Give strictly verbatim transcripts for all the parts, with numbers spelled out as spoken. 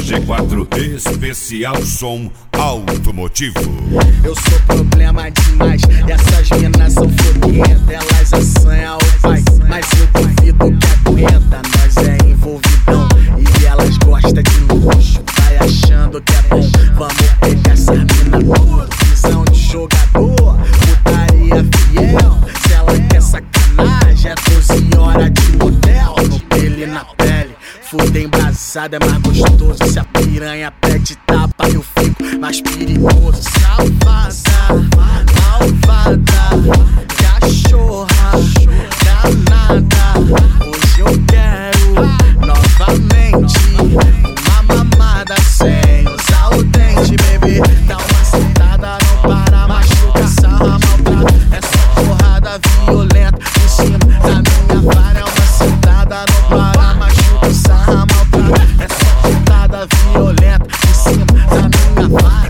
G quatro, especial som automotivo. Eu sou problema demais, e essas minas são foguetas. Elas assanham o pai, mas eu duvido que aguenta. Nós é envolvidão e elas gostam de luxo. Vai achando que é bom, vamos pegar essas minas tudo. Visão de jogador, putaria fiel. Se ela quer sacanagem, é doze horas de motel. No pele na pele, fuder embrasada é mais gostoso. Se a piranha pede tapa, eu fico mais perigoso. Safada, malvada, cachorra, danada. Hoje eu quero novamente uma mamada sem usar o dente, bebê. Dá uma sentada, não para, machuca, sarra, maltrata. É só porrada violenta em cima da minha vara. É uma sentada, não para, machuca, sarra, maltrata. É só porrada violenta em cima da minha vara.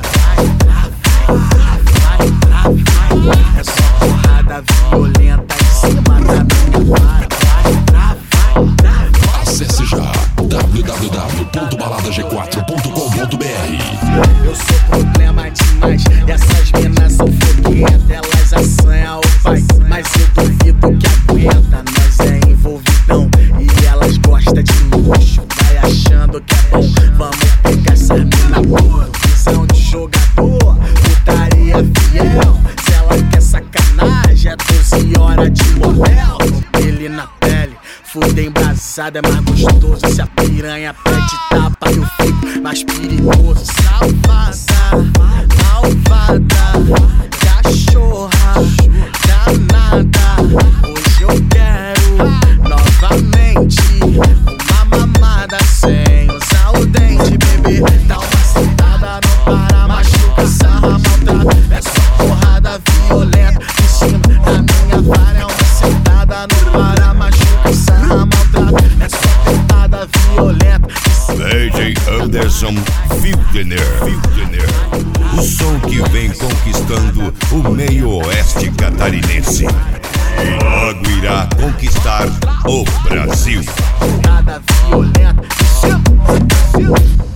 Vai, vai, vai, vai. É só porrada violenta em cima da minha vara. Vai, vai, vai. Acesse já w w w ponto balada g quatro ponto com ponto b r. Eu sou problema demais, e essas minas são foguetas. Elas assanham o pai, mas eu duvido que aguenta. Nós é envolvidão e elas gostam de luxo. Vai achando que é bom, vamos pegar essas minas tudo. Visão de jogador, putaria fiel. Se ela quer sacanagem, é doze horas de motel. No pele na pele, fuder embrasada é mais gostoso. Se a piranha pede tapa, eu fico mais perigoso. Safada, malvada, cachorra, danada. Hoje eu quero novamente uma mamada sem usar o dente, bebê. Dá uma sentada, não para, machuca, sarra, maltrata. É só porrada violenta em cima da minha vara. É uma sentada, não para, machuca, sarra, maltrata. É só porrada violenta. D J Anderson Wildner, Wildner, o som que vem conquistando o meio oeste catarinense e logo irá conquistar o Brasil. Porrada violenta em cima.